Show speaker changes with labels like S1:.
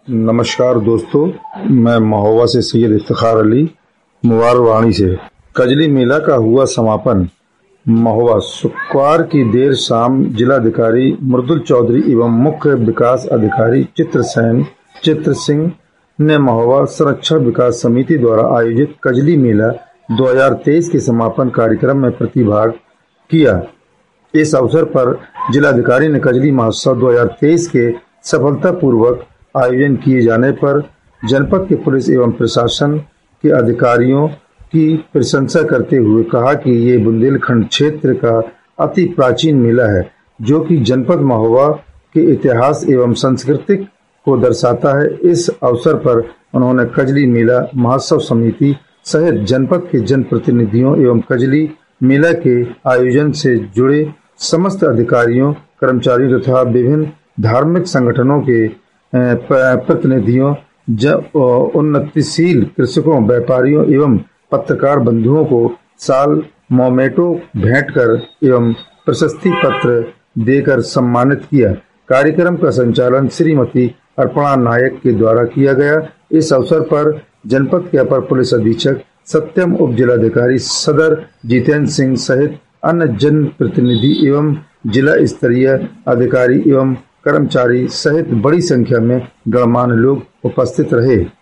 S1: नमस्कार दोस्तों, मैं महोबा से सैयद इफ्तिखार अली मुबारवाणी से। कजली मेला का हुआ समापन। महोबा शुक्रवार की देर शाम जिलाधिकारी मृदुल चौधरी एवं मुख्य विकास अधिकारी चित्र सिंह ने महोबा संरक्षण विकास समिति द्वारा आयोजित कजली मेला 2023 के समापन कार्यक्रम में प्रतिभाग किया। इस अवसर पर जिलाधिकारी ने कजली महोत्सव 2023 के सफलतापूर्वक आयोजन किए जाने पर जनपद के पुलिस एवं प्रशासन के अधिकारियों की प्रशंसा करते हुए कहा कि ये बुंदेलखंड क्षेत्र का अति प्राचीन मेला है, जो कि जनपद महोबा के इतिहास एवं संस्कृति को दर्शाता है। इस अवसर पर उन्होंने कजली मेला महोत्सव समिति सहित जनपद के जनप्रतिनिधियों एवं कजली मेला के आयोजन से जुड़े समस्त अधिकारियों, कर्मचारियों तथा विभिन्न धार्मिक संगठनों के प्रतिनिधियों, उन्नतिशील कृषकों, व्यापारियों एवं पत्रकार बंधुओं को साल मोमेटो भेंट कर एवं प्रशस्ति पत्र देकर सम्मानित किया। कार्यक्रम का संचालन श्रीमती अर्पणा नायक के द्वारा किया गया। इस अवसर पर जनपद के अपर पुलिस अधीक्षक सत्यम, उप जिलाधिकारी सदर जितेंद्र सिंह सहित अन्य जनप्रतिनिधि एवं जिला स्तरीय अधिकारी एवं कर्मचारी सहित बड़ी संख्या में गणमान्य लोग उपस्थित रहे।